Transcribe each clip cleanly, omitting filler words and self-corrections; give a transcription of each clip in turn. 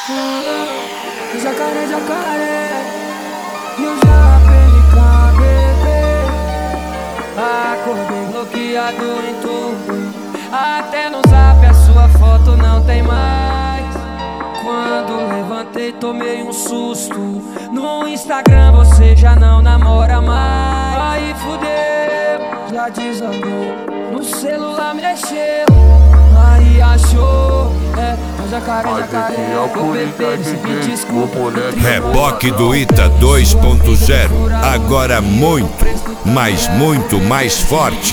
Jacaré, jacaré, e eu já PNK, bebê. Acordei bloqueado em tudo, até no zap a sua foto não tem mais. Quando levantei tomei um susto, no Instagram você já não namora mais. Aí fudeu, já desandou, no celular mexeu, aí achou, jacaré, jacaré, ô bebê, você me desculpa. Reboque do Ita 2.0, agora muito, mas muito mais forte.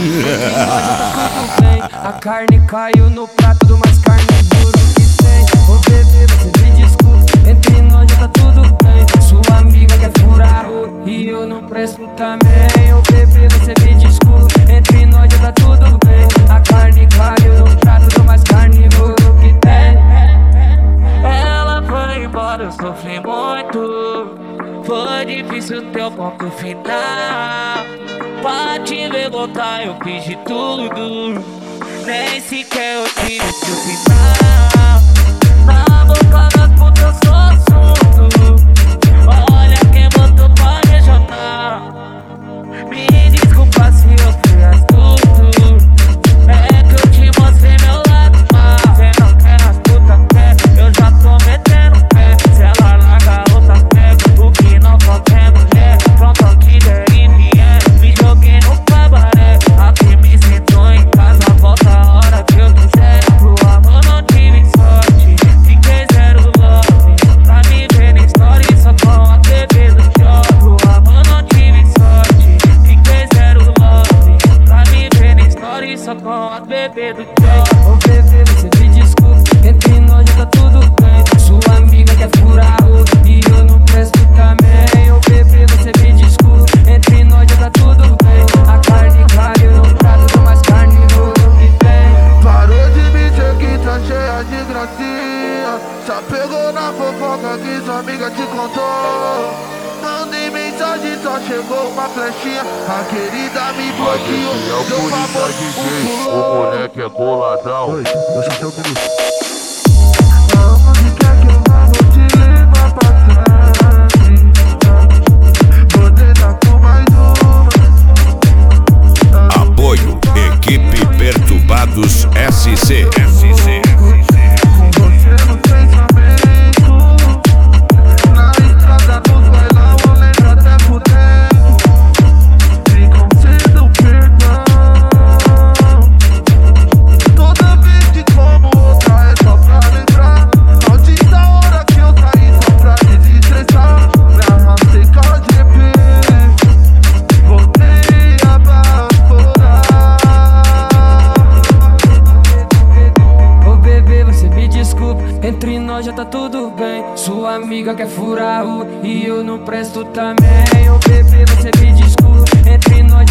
A carne caiu no prato do mais carnívoro que tem. Ô bebê, você me desculpa, entre nós já tá tudo bem. Sua amiga quer furar e eu não presto também. Ô bebê, você me desculpa, entre nós já tá tudo bem. A carne caiu no prato do mais carnívoro que tem. Ela foi embora, eu sofri muito. Foi difícil ter o ponto final. Pra te ver voltar eu fiz de tudo, nem sequer eu tive seu final. Na boca das putas eu sou assunto. Olha quem botou pra regional. Me desculpa se eu fui astuto, é que eu te mostrei meu lado mal. Cê não quer as putas quer, eu já tô metendo pé. Se ela larga outra pega, o que não pode é mulher. Pronto aqui der e vier, me joguei no cabaré. Aqui me sinto em casa, volta a hora que eu quiser. Pro amor não tive sorte, fiquei zero love. Pra me ver na história só com a TV do show. Pro amor não tive sorte, fiquei zero love. Pra me ver na história só com a TV do show. Ô bebê, você me desculpa, entre nós já tá tudo bem. Sua amiga quer furar e eu não presto também. Ô bebê, você me desculpa, entre nós já tá tudo bem. A carne caiu no prato do mais carnívoro que tem. Parou de me dizer que tá cheia de gracinha. Só pegou na fofoca que sua amiga te contou. Mandei mensagem, só chegou uma flechinha. A querida me bloqueou, deu favor, O moleque é boladão. eu só tô com aonde quer que eu vá, vou te levar pra trás. Vou tentar com mais uma. Apoio, equipe Perturbados SC. Com você no pensamento, na estrada nos bailão, eu lembro até por tempo. Me conceda o perdão. Toda vez que como outra é só pra lembrar. Maldita hora que eu saí só pra desestressar. Me arrastei com a GP, voltei a baforar. Ô bebê, você me desculpa, entre nós já tá tudo bem. Sua amiga quer furar e eu não presto também. Ô bebê, você me desculpa, entre nós